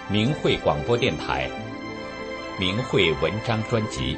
明慧广播电台明慧文章专辑。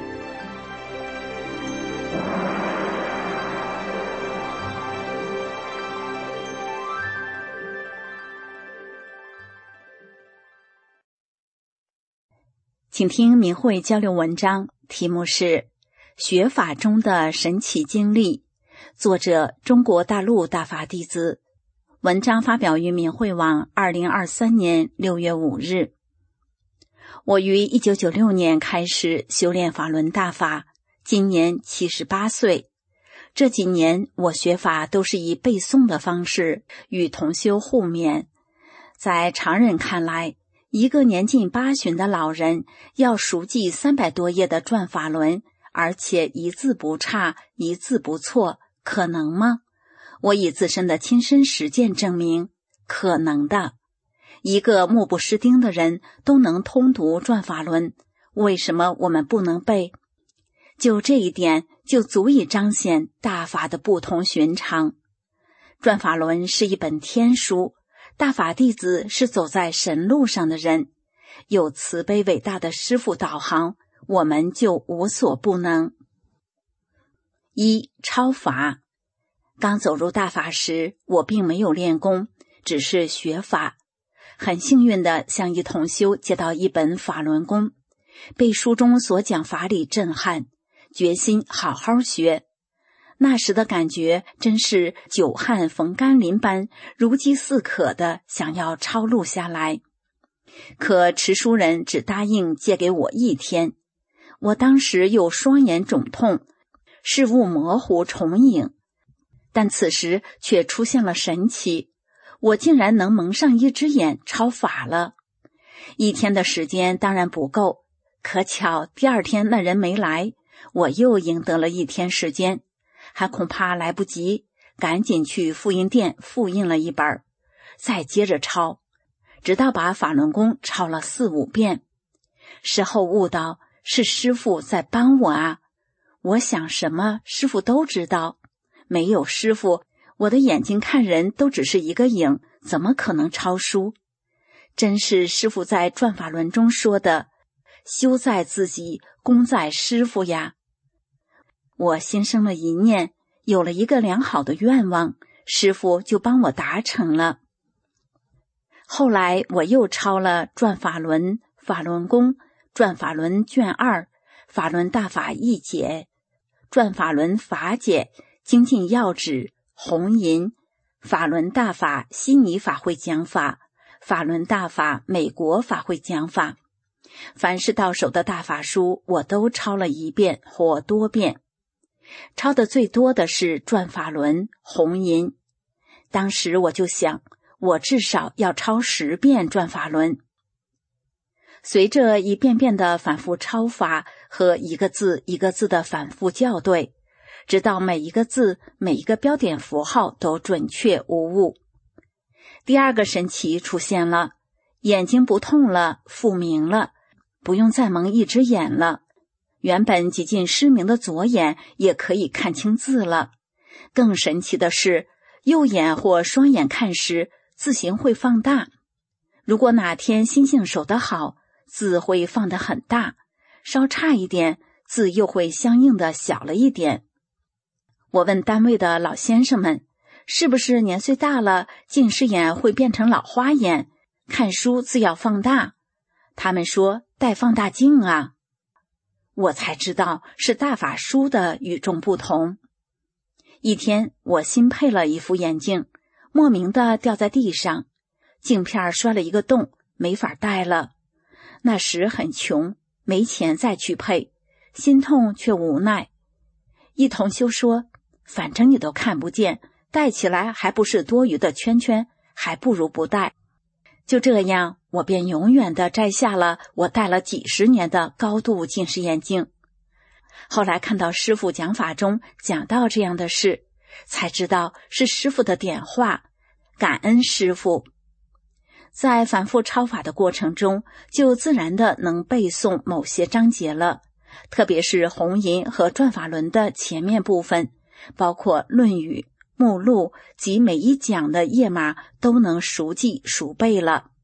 请听明慧交流文章，题目是学法中的神奇经历，作者中国大陆大法弟子。文章发表于明慧网2023年6月5日。我于1996年开始修炼法轮大法，今年78岁。这几年我学法都是以背诵的方式与同修互勉。在常人看来，一个年近80的老人要熟记300多页的转法轮，而且一字不差，一字不错，可能吗？我以自身的亲身实践证明，可能的。一个目不识丁的人都能通读转法轮，为什么我们不能背？就这一点就足以彰显大法的不同寻常。转法轮是一本天书，大法弟子是走在神路上的人，有慈悲伟大的师父导航，我们就无所不能。一、超法。刚走入大法时，我并没有练功，只是学法。很幸运地向一同修借到一本法轮功，被书中所讲法理震撼，决心好好学。那时的感觉真是久旱逢甘霖般，如饥似渴地想要抄录下来。可持书人只答应借给我1天，我当时又双眼肿痛，视物模糊重影。但此时却出现了神奇，我竟然能蒙上一只眼抄法了。1天的时间当然不够，可巧第2天那人没来，我又赢得了1天时间，还恐怕来不及，赶紧去复印店复印了一本，再接着抄，直到把法轮功抄了4、5遍。事后悟到是师父在帮我啊！我想什么师父都知道，没有师父，我的眼睛看人都只是一个影，怎么可能抄书？真是师父在转法轮中说的，修在自己，功在师父呀。我心生了一念，有了一个良好的愿望，师父就帮我达成了。后来我又抄了转法轮、法轮功、转法轮卷2、法轮大法译解、转法轮法解、精进要旨、红银、法轮大法悉尼法会讲法、法轮大法美国法会讲法。凡是到手的大法书我都抄了1遍或多遍。抄的最多的是转法轮、红银。当时我就想，我至少要抄10遍转法轮。随着一遍遍的反复抄法和一个字一个字的反复校对，直到每一个字每一个标点符号都准确无误。第2个神奇出现了，眼睛不痛了，复明了，不用再蒙一只眼了，原本几近失明的左眼也可以看清字了。更神奇的是，右眼或双眼看时，字形会放大。如果哪天心性守得好，字会放得很大，稍差一点，字又会相应的小了一点。我问单位的老先生们，是不是年岁大了，近视眼会变成老花眼，看书字要放大？他们说带放大镜啊。我才知道是大法书的与众不同。一天我新配了一副眼镜，莫名的掉在地上，镜片摔了一个洞，没法戴了。那时很穷，没钱再去配，心痛却无奈。一同修说，反正你都看不见，戴起来还不是多余的圈圈，还不如不戴。就这样，我便永远地摘下了我戴了几10年的高度近视眼镜。后来看到师父讲法中讲到这样的事，才知道是师父的点化，感恩师父。在反复抄法的过程中，就自然的能背诵某些章节了，特别是红银和转法轮的前面部分，包括论语、目录及每一讲的页码都能熟记熟背了。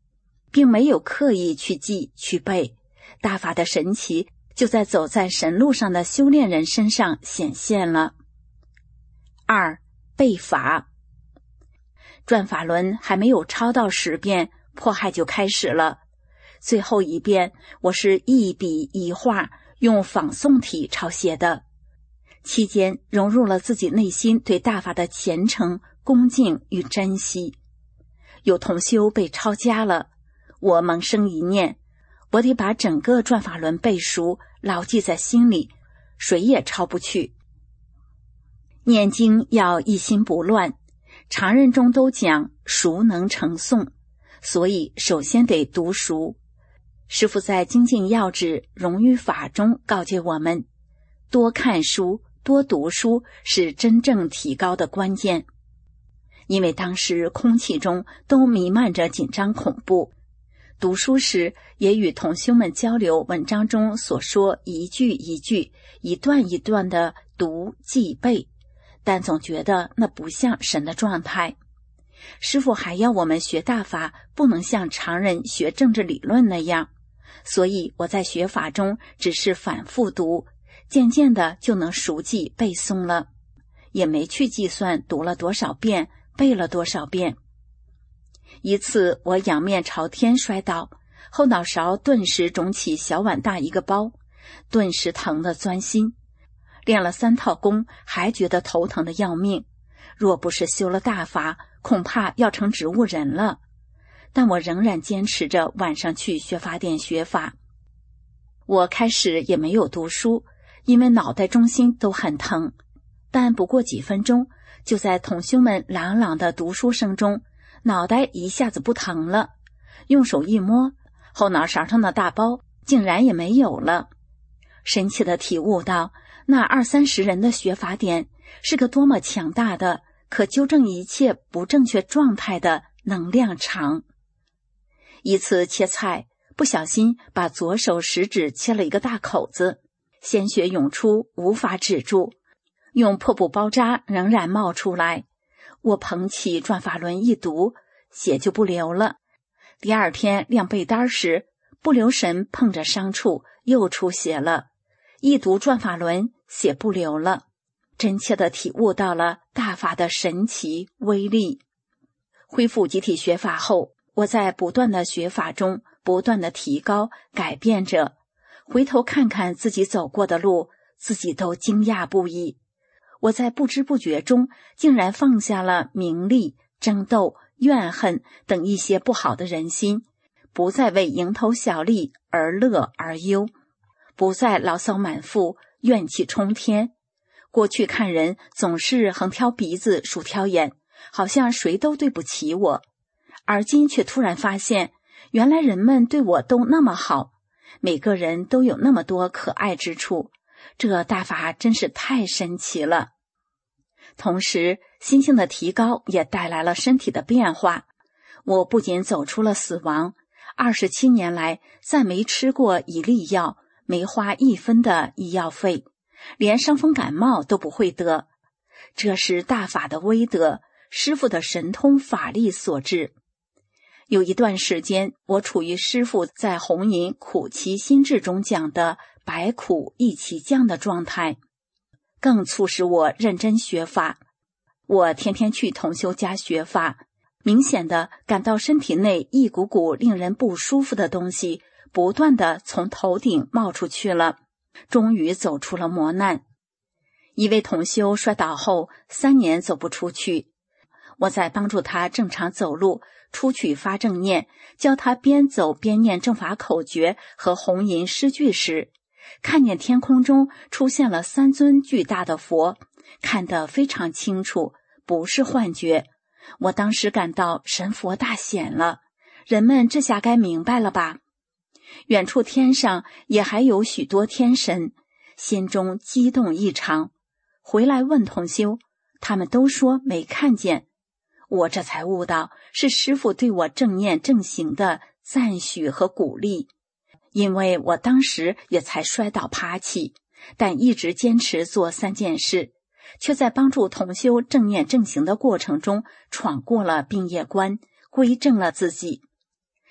并没有刻意去记去背，大法的神奇就在走在神路上的修炼人身上显现了。2. 背法。转法轮还没有抄到10遍，迫害就开始了。最后一遍我是一笔一画用仿宋体抄写的，期间融入了自己内心对大法的虔诚、恭敬与珍惜。有同修被抄家了，我萌生一念，我得把整个转法轮背熟，牢记在心里，谁也抄不去。念经要一心不乱，常人中都讲熟能成诵，所以首先得读熟。师父在精进要旨荣誉法中告诫我们，多看书多读书是真正提高的关键。因为当时空气中都弥漫着紧张恐怖，读书时也与同修们交流文章中所说一句一句一段一段的读记背，但总觉得那不像神的状态。师父还要我们学大法不能像常人学政治理论那样，所以我在学法中只是反复读，渐渐的就能熟记背诵了，也没去计算读了多少遍，背了多少遍。一次我仰面朝天摔倒，后脑勺顿时肿起小碗大一个包，顿时疼得钻心。练了3套功，还觉得头疼的要命，若不是修了大法，恐怕要成植物人了。但我仍然坚持着晚上去学法店学法。我开始也没有读书，因为脑袋中心都很疼，但不过几分钟，就在同修们朗朗的读书声中，脑袋一下子不疼了，用手一摸，后脑勺上的大包竟然也没有了。神奇的体悟到，那20-30人的学法典是个多么强大的可纠正一切不正确状态的能量场。一次切菜，不小心把左手食指切了一个大口子，鲜血涌出，无法止住，用破布包扎仍然冒出来。我捧起转法轮一读，血就不流了。第二天晾被单时，不留神碰着伤处，又出血了。一读转法轮，血不流了，真切地体悟到了大法的神奇威力。恢复集体学法后，我在不断的学法中不断的提高改变着，回头看看自己走过的路，自己都惊讶不已。我在不知不觉中竟然放下了名利、争斗、怨恨等一些不好的人心，不再为蝇头小利而乐而忧，不再牢骚满腹，怨气冲天。过去看人总是横挑鼻子竖挑眼，好像谁都对不起我，而今却突然发现，原来人们对我都那么好，每个人都有那么多可爱之处，这大法真是太神奇了。同时心性的提高也带来了身体的变化，我不仅走出了死亡，27年来再没吃过一粒药，没花1分的医药费，连伤风感冒都不会得。这是大法的威德，师父的神通法力所致。有一段时间，我处于师父在红银苦其心志中讲的百苦一起降的状态，更促使我认真学法。我天天去同修家学法，明显的感到身体内一股股令人不舒服的东西不断的从头顶冒出去了，终于走出了磨难。一位同修摔倒后3年走不出去，我在帮助他正常走路，出去发正念，教他边走边念正法口诀和红银诗句时，看见天空中出现了3尊巨大的佛，看得非常清楚，不是幻觉。我当时感到神佛大显了，人们这下该明白了吧？远处天上也还有许多天神，心中激动异常。回来问同修，他们都说没看见。我这才悟到，是师父对我正念正行的赞许和鼓励。因为我当时也才摔倒趴起，但一直坚持做3件事，却在帮助同修正念正行的过程中闯过了病业关，归正了自己。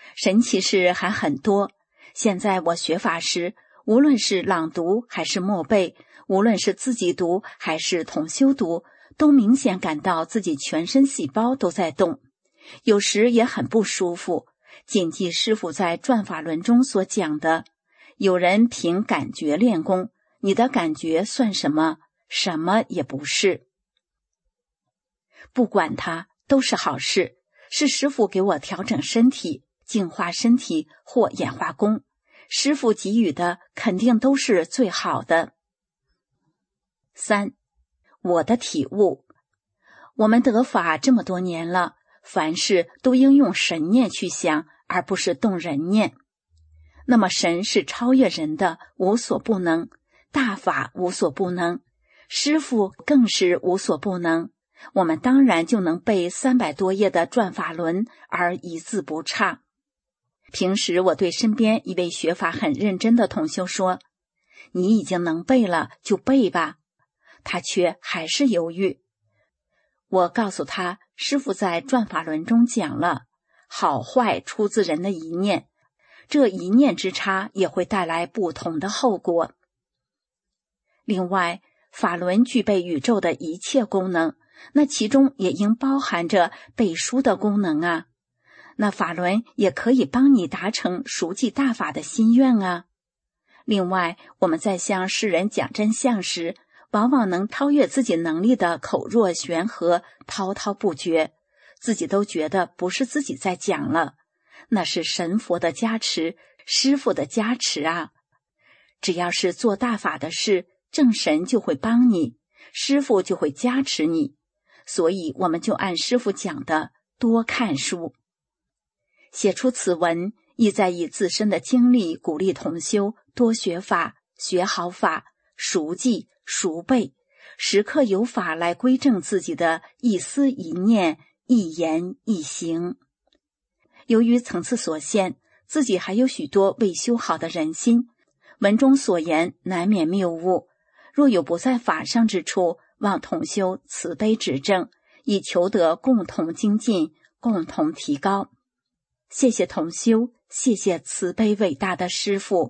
神奇事还很多。现在我学法时，无论是朗读还是默背，无论是自己读还是同修读，都明显感到自己全身细胞都在动，有时也很不舒服。谨记师父在转法轮中所讲的，有人凭感觉练功，你的感觉算什么？什么也不是。不管它，都是好事，是师父给我调整身体、净化身体或演化功，师父给予的肯定都是最好的。3. 我的体悟。我们得法这么多年了，凡事都应用神念去想，而不是动人念。那么神是超越人的，无所不能，大法无所不能，师父更是无所不能，我们当然就能背300多页的转法轮而一字不差。平时我对身边一位学法很认真的同修说，你已经能背了就背吧，他却还是犹豫。我告诉他，师父在转法轮中讲了，好坏出自人的一念，这一念之差也会带来不同的后果。另外，法轮具备宇宙的一切功能，那其中也应包含着背书的功能啊。那法轮也可以帮你达成熟记大法的心愿啊。另外，我们在向世人讲真相时，往往能超越自己能力的口若悬河，滔滔不绝，自己都觉得不是自己在讲了，那是神佛的加持，师父的加持啊。只要是做大法的事，正神就会帮你，师父就会加持你，所以我们就按师父讲的多看书。写出此文，意在以自身的经历鼓励同修多学法，学好法，熟记熟背，时刻有法来归正自己的一思一念、一言一行。由于层次所限，自己还有许多未修好的人心，文中所言难免谬误，若有不在法上之处，望同修慈悲指正，以求得共同精进，共同提高。谢谢同修，谢谢慈悲伟大的师父。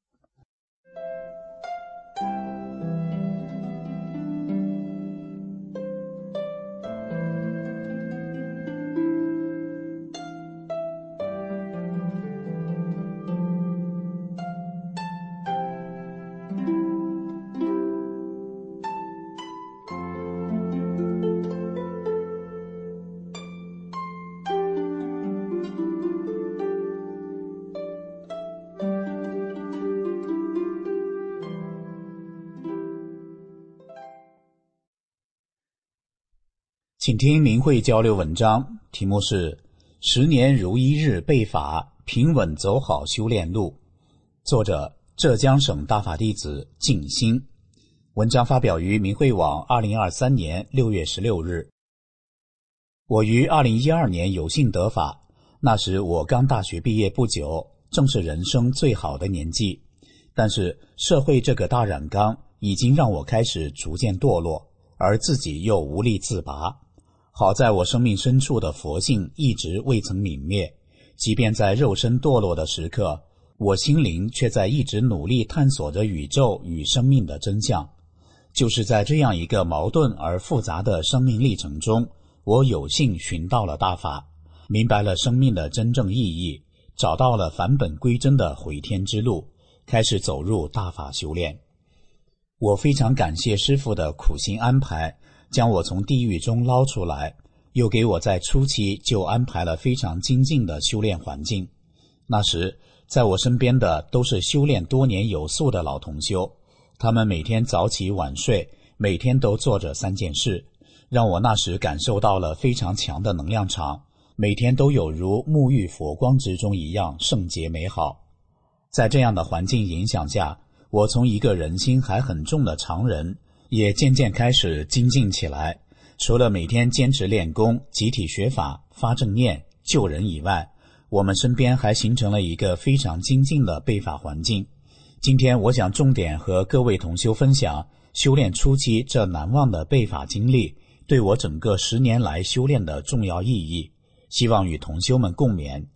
请听明慧交流文章，题目是10年如一日背法，平稳走好修炼路。作者浙江省大法弟子静心。文章发表于明慧网2023年6月16日。我于2012年有幸得法，那时我刚大学毕业不久，正是人生最好的年纪。但是社会这个大染缸已经让我开始逐渐堕落，而自己又无力自拔。好在我生命深处的佛性一直未曾泯灭，即便在肉身堕落的时刻，我心灵却在一直努力探索着宇宙与生命的真相。就是在这样一个矛盾而复杂的生命历程中，我有幸寻到了大法，明白了生命的真正意义，找到了返本归真的回天之路，开始走入大法修炼。我非常感谢师父的苦心安排，将我从地狱中捞出来，又给我在初期就安排了非常精进的修炼环境。那时在我身边的都是修炼多年有素的老同修，他们每天早起晚睡，每天都做着3件事，让我那时感受到了非常强的能量场，每天都有如沐浴佛光之中一样圣洁美好。在这样的环境影响下，我从一个人心还很重的常人，也渐渐开始精进起来。除了每天坚持练功、集体学法、发正念、救人以外，我们身边还形成了一个非常精进的背法环境。今天我想重点和各位同修分享修炼初期这难忘的背法经历对我整个10年来修炼的重要意义，希望与同修们共勉，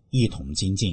一同精进。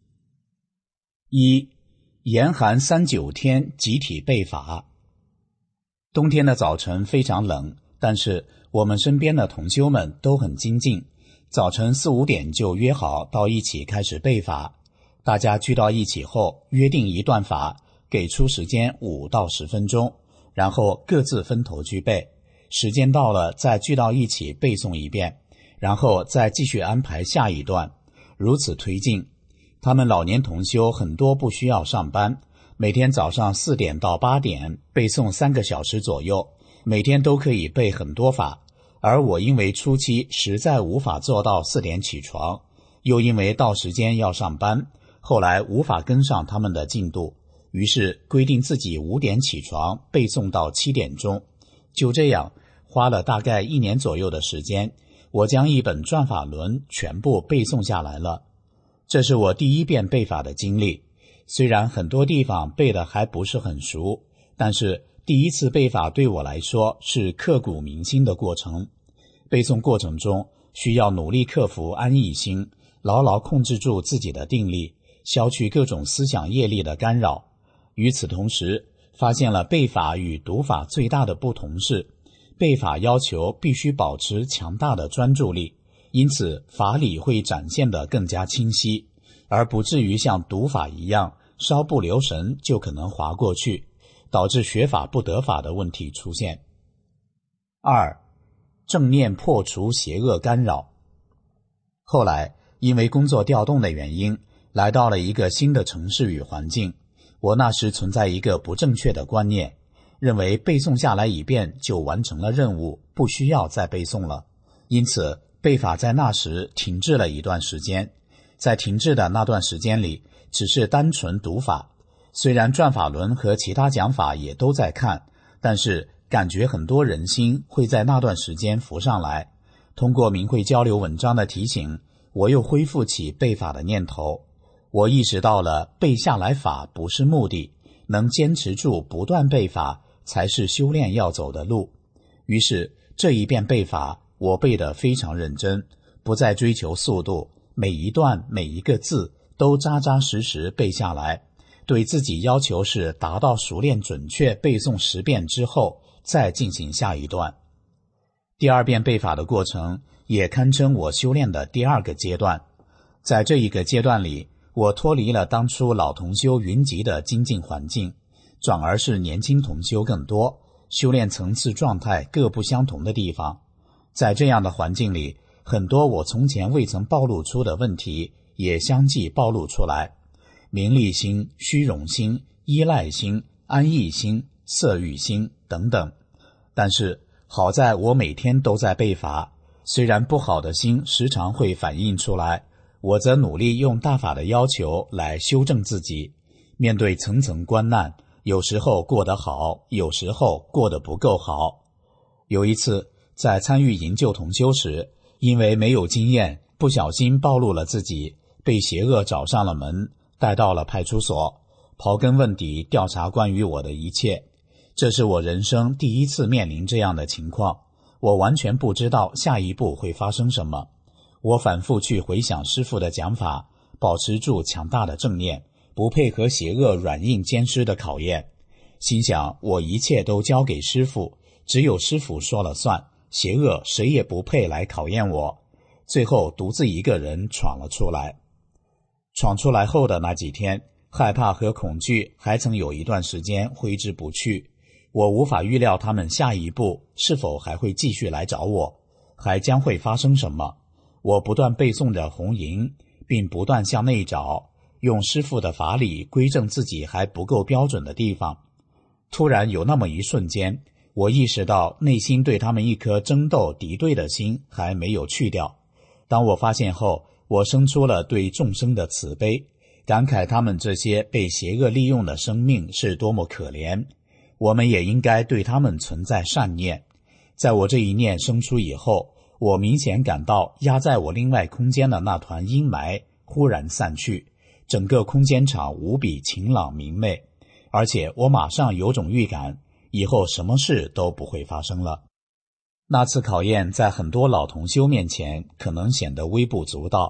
一、严寒39天集体备法。冬天的早晨非常冷，但是我们身边的同修们都很精进，早晨4、5点就约好到一起开始备法。大家聚到一起后，约定一段法，给出时间5到10分钟，然后各自分头去背，时间到了再聚到一起背诵一遍，然后再继续安排下一段，如此推进。他们老年同修很多不需要上班，每天早上4点到8点背诵3个小时左右，每天都可以背很多法。而我因为初期实在无法做到4点起床，又因为到时间要上班，后来无法跟上他们的进度，于是规定自己5点起床背诵到7点钟。就这样花了大概1年左右的时间，我将一本转法轮全部背诵下来了。这是我第一遍背法的经历，虽然很多地方背得还不是很熟，但是第一次背法对我来说是刻骨铭心的过程。背诵过程中需要努力克服安逸心，牢牢控制住自己的定力，消去各种思想业力的干扰。与此同时，发现了背法与读法最大的不同是，背法要求必须保持强大的专注力，因此法理会展现得更加清晰，而不至于像读法一样稍不留神就可能滑过去，导致学法不得法的问题出现。2、正念破除邪恶干扰。后来因为工作调动的原因，来到了一个新的城市与环境，我那时存在一个不正确的观念，认为背诵下来一遍就完成了任务，不需要再背诵了，因此背法在那时停滞了一段时间。在停滞的那段时间里，只是单纯读法，虽然转法轮和其他讲法也都在看，但是感觉很多人心会在那段时间浮上来。通过明慧交流文章的提醒，我又恢复起背法的念头。我意识到了背下来法不是目的，能坚持住不断背法才是修炼要走的路。于是这一遍背法我背得非常认真，不再追求速度，每一段每一个字都扎扎实实背下来，对自己要求是达到熟练准确背诵10遍之后再进行下一段。第2遍背法的过程也堪称我修炼的第2个阶段。在这一个阶段里，我脱离了当初老同修云集的精进环境，转而是年轻同修更多，修炼层次状态各不相同的地方。在这样的环境里，很多我从前未曾暴露出的问题也相继暴露出来，名利心、虚荣心、依赖心、安逸心、色欲心等等。但是好在我每天都在背法，虽然不好的心时常会反映出来，我则努力用大法的要求来修正自己。面对层层关难，有时候过得好，有时候过得不够好。有一次在参与营救同修时，因为没有经验，不小心暴露了自己，被邪恶找上了门，带到了派出所，刨根问底调查关于我的一切。这是我人生第一次面临这样的情况，我完全不知道下一步会发生什么。我反复去回想师父的讲法，保持住强大的正念，不配合邪恶软硬兼施的考验。心想我一切都交给师父，只有师父说了算，邪恶谁也不配来考验我。最后独自一个人闯了出来。闯出来后的那几天，害怕和恐惧还曾有一段时间挥之不去。我无法预料他们下一步是否还会继续来找我，还将会发生什么。我不断背诵着红银，并不断向内找，用师父的法理归正自己还不够标准的地方。突然有那么一瞬间，我意识到内心对他们一颗争斗敌对的心还没有去掉。当我发现后，我生出了对众生的慈悲，感慨他们这些被邪恶利用的生命是多么可怜，我们也应该对他们存在善念。在我这一念生出以后，我明显感到压在我另外空间的那团阴霾忽然散去，整个空间场无比晴朗明媚，而且我马上有种预感，以后什么事都不会发生了。那次考验在很多老同修面前可能显得微不足道，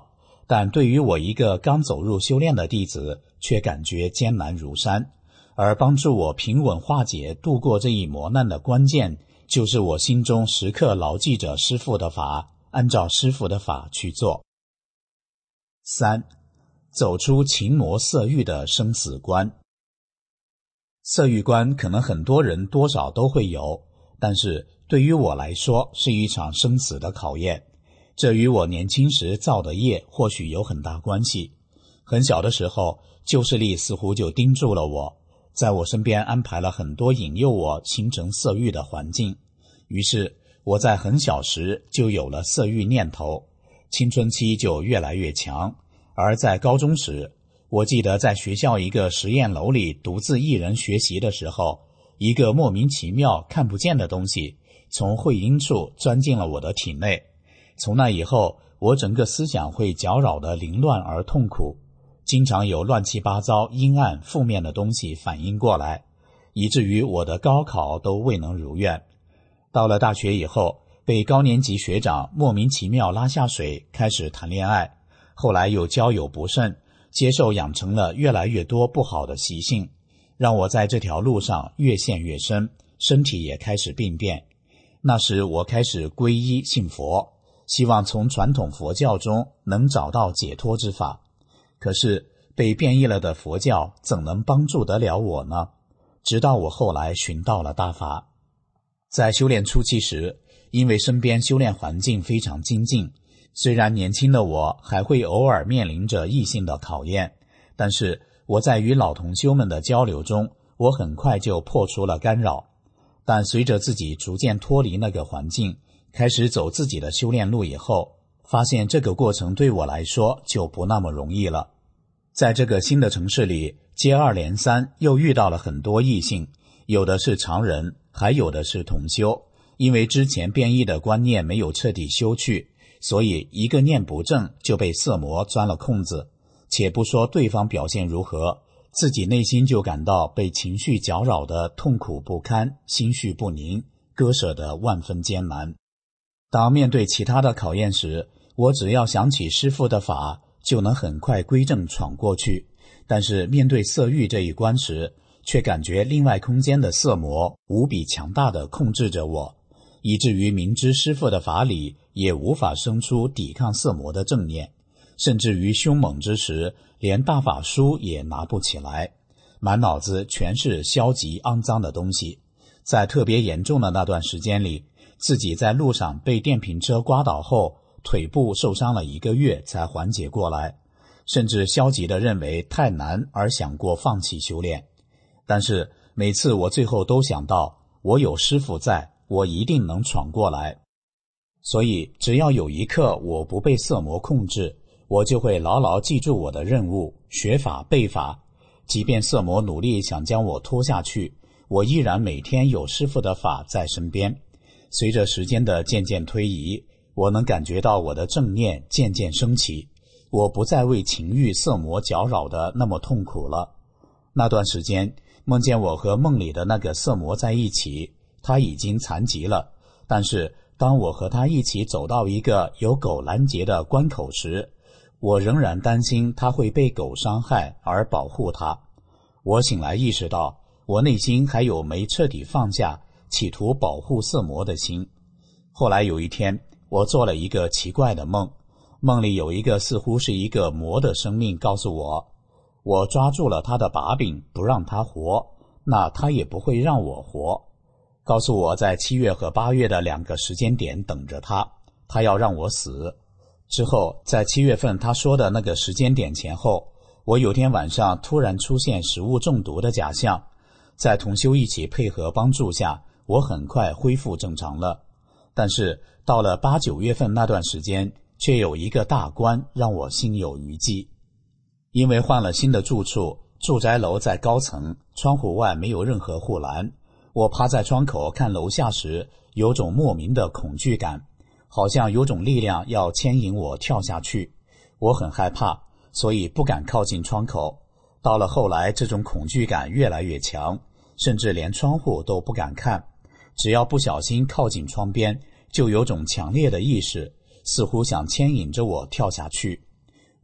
但对于我一个刚走入修炼的弟子，却感觉艰难如山。而帮助我平稳化解度过这一磨难的关键，就是我心中时刻牢记着师父的法，按照师父的法去做。3. 走出情魔色欲的生死关。色欲观可能很多人多少都会有，但是对于我来说是一场生死的考验。这与我年轻时造的业或许有很大关系。很小的时候，旧势力似乎就盯住了我，在我身边安排了很多引诱我形成色欲的环境。于是我在很小时就有了色欲念头，青春期就越来越强。而在高中时，我记得在学校一个实验楼里独自一人学习的时候，一个莫名其妙看不见的东西从会阴处钻进了我的体内。从那以后，我整个思想会搅扰得凌乱而痛苦，经常有乱七八糟、阴暗、负面的东西反应过来，以至于我的高考都未能如愿。到了大学以后，被高年级学长莫名其妙拉下水，开始谈恋爱，后来又交友不慎，接受养成了越来越多不好的习性，让我在这条路上越陷越深，身体也开始病变。那时我开始皈依信佛，希望从传统佛教中能找到解脱之法。可是被变异了的佛教怎能帮助得了我呢？直到我后来寻到了大法。在修炼初期时，因为身边修炼环境非常精进，虽然年轻的我还会偶尔面临着异性的考验，但是我在与老同修们的交流中，我很快就破除了干扰。但随着自己逐渐脱离那个环境，开始走自己的修炼路以后，发现这个过程对我来说就不那么容易了。在这个新的城市里，接二连三又遇到了很多异性，有的是常人，还有的是同修。因为之前变异的观念没有彻底修去，所以一个念不正就被色魔钻了空子。且不说对方表现如何，自己内心就感到被情绪搅扰的痛苦不堪，心绪不宁，割舍的万分艰难。当面对其他的考验时，我只要想起师父的法，就能很快归正闯过去。但是面对色欲这一关时，却感觉另外空间的色魔无比强大地控制着我，以至于明知师父的法理，也无法生出抵抗色魔的正念，甚至于凶猛之时，连大法书也拿不起来，满脑子全是消极肮脏的东西。在特别严重的那段时间里，自己在路上被电瓶车刮倒后，腿部受伤了1个月才缓解过来，甚至消极地认为太难而想过放弃修炼。但是每次我最后都想到，我有师父在，我一定能闯过来。所以只要有一刻我不被色魔控制，我就会牢牢记住我的任务，学法背法。即便色魔努力想将我拖下去，我依然每天有师父的法在身边。随着时间的渐渐推移，我能感觉到我的正念渐渐升起，我不再为情欲色魔搅扰的那么痛苦了。那段时间梦见我和梦里的那个色魔在一起，他已经残疾了，但是当我和他一起走到一个有狗拦截的关口时，我仍然担心他会被狗伤害而保护他。我醒来意识到，我内心还有没彻底放下企图保护色魔的心。后来有一天，我做了一个奇怪的梦，梦里有一个似乎是一个魔的生命告诉我，我抓住了他的把柄不让他活，那他也不会让我活。告诉我在7月和8月的2个时间点等着他，他要让我死。之后在7月份他说的那个时间点前后，我有天晚上突然出现食物中毒的假象，在同修一起配合帮助下，我很快恢复正常了。但是到了8、9月份那段时间，却有一个大关让我心有余悸。因为换了新的住处，住宅楼在高层，窗户外没有任何护栏，我趴在窗口看楼下时，有种莫名的恐惧感，好像有种力量要牵引我跳下去。我很害怕，所以不敢靠近窗口。到了后来，这种恐惧感越来越强，甚至连窗户都不敢看。只要不小心靠近窗边，就有种强烈的意识，似乎想牵引着我跳下去。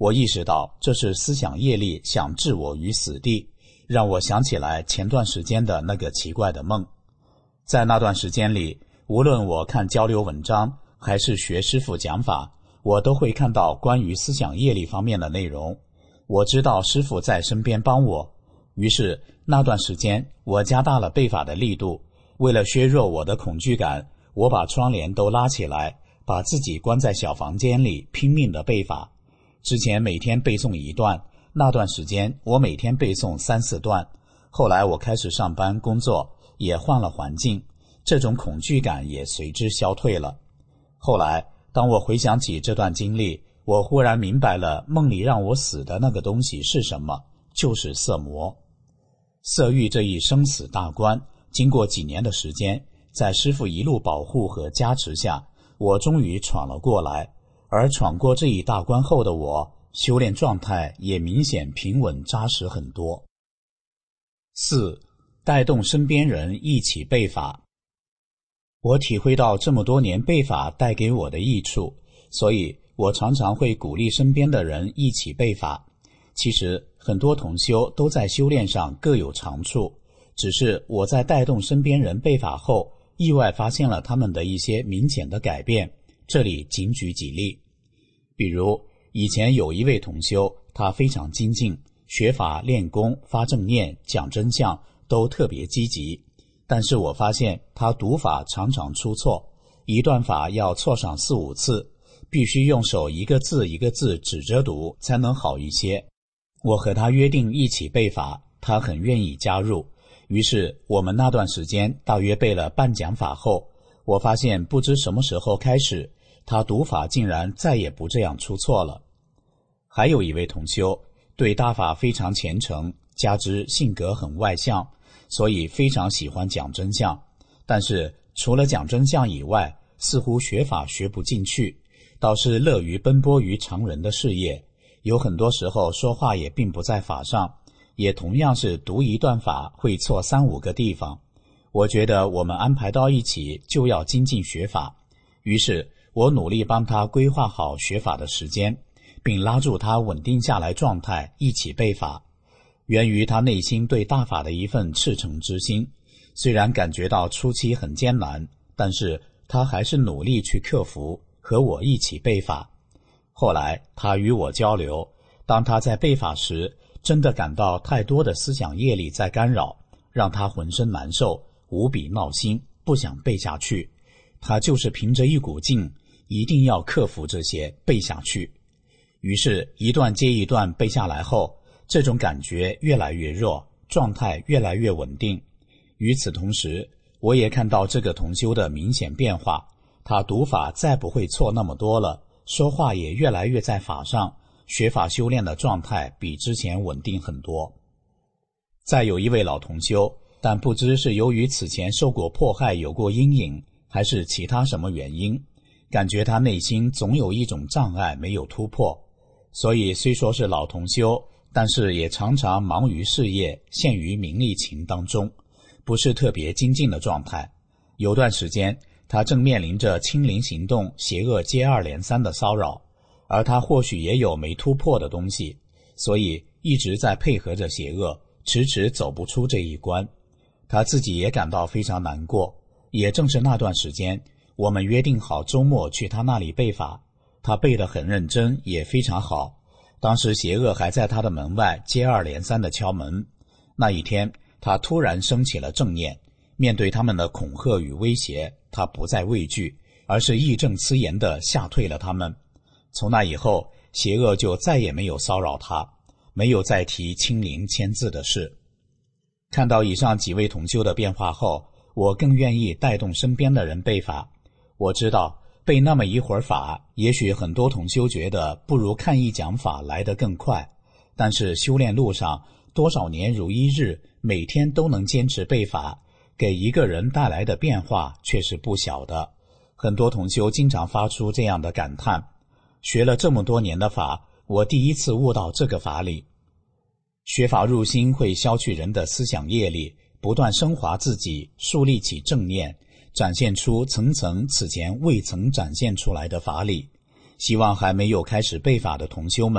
我意识到这是思想业力想置我于死地，让我想起来前段时间的那个奇怪的梦。在那段时间里，无论我看交流文章还是学师父讲法，我都会看到关于思想业力方面的内容。我知道师父在身边帮我，于是那段时间我加大了背法的力度。为了削弱我的恐惧感，我把窗帘都拉起来，把自己关在小房间里拼命的背法。之前每天背诵一段，那段时间我每天背诵3-4段。后来我开始上班工作，也换了环境，这种恐惧感也随之消退了。后来当我回想起这段经历，我忽然明白了梦里让我死的那个东西是什么，就是色魔。色欲这一生死大关，经过几年的时间，在师父一路保护和加持下，我终于闯了过来。而闯过这一大关后的我，修炼状态也明显平稳扎实很多。4. 带动身边人一起背法。我体会到这么多年背法带给我的益处，所以我常常会鼓励身边的人一起背法。其实很多同修都在修炼上各有长处，只是我在带动身边人背法后，意外发现了他们的一些明显的改变，这里仅举几例。比如以前有一位同修，他非常精进，学法练功发正念讲真相都特别积极，但是我发现他读法常常出错，一段法要错上4-5次，必须用手一个字一个字指着读才能好一些。我和他约定一起背法，他很愿意加入，于是我们那段时间大约背了半讲法后，我发现不知什么时候开始，他读法竟然再也不这样出错了。还有一位同修对大法非常虔诚，加之性格很外向，所以非常喜欢讲真相，但是除了讲真相以外，似乎学法学不进去，倒是乐于奔波于常人的事业，有很多时候说话也并不在法上，也同样是读一段法会错3-5个地方。我觉得我们安排到一起就要精进学法，于是我努力帮他规划好学法的时间，并拉住他稳定下来状态一起背法。源于他内心对大法的一份赤诚之心，虽然感觉到初期很艰难，但是他还是努力去克服，和我一起背法。后来他与我交流，当他在背法时，真的感到太多的思想业力在干扰，让他浑身难受，无比闹心，不想背下去。他就是凭着一股劲，一定要克服这些，背下去。于是一段接一段背下来后，这种感觉越来越弱，状态越来越稳定。与此同时，我也看到这个同修的明显变化，他读法再不会错那么多了，说话也越来越在法上，学法修炼的状态比之前稳定很多。再有一位老同修，但不知是由于此前受过迫害有过阴影，还是其他什么原因，感觉他内心总有一种障碍没有突破，所以虽说是老同修，但是也常常忙于事业，陷于名利情当中，不是特别精进的状态。有段时间他正面临着清零行动邪恶接二连三的骚扰，而他或许也有没突破的东西，所以一直在配合着邪恶，迟迟走不出这一关。他自己也感到非常难过，也正是那段时间，我们约定好周末去他那里背法，他背得很认真，也非常好。当时邪恶还在他的门外接二连三的敲门。那一天他突然升起了正念，面对他们的恐吓与威胁，他不再畏惧，而是义正辞严地吓退了他们。从那以后，邪恶就再也没有骚扰他，没有再提清零签字的事。看到以上几位同修的变化后，我更愿意带动身边的人背法。我知道背那么一会儿法，也许很多同修觉得不如看一讲法来得更快，但是修炼路上多少年如一日，每天都能坚持背法，给一个人带来的变化却是不小的。很多同修经常发出这样的感叹，学了这么多年的法，我第一次悟到这个法理。学法入心会消去人的思想业力，不断升华自己，树立起正念，展现出层层此前未曾展现出来的法理。希望还没有开始背法的同修们，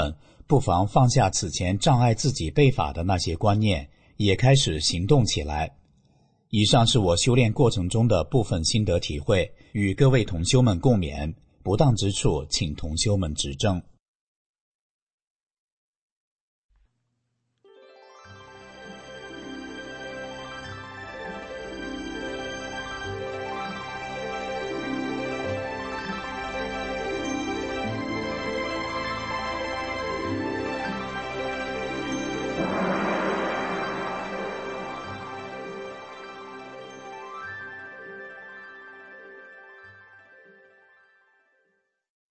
不妨放下此前障碍自己背法的那些观念，也开始行动起来。以上是我修炼过程中的部分心得体会，与各位同修们共勉，不当之处请同修们指正。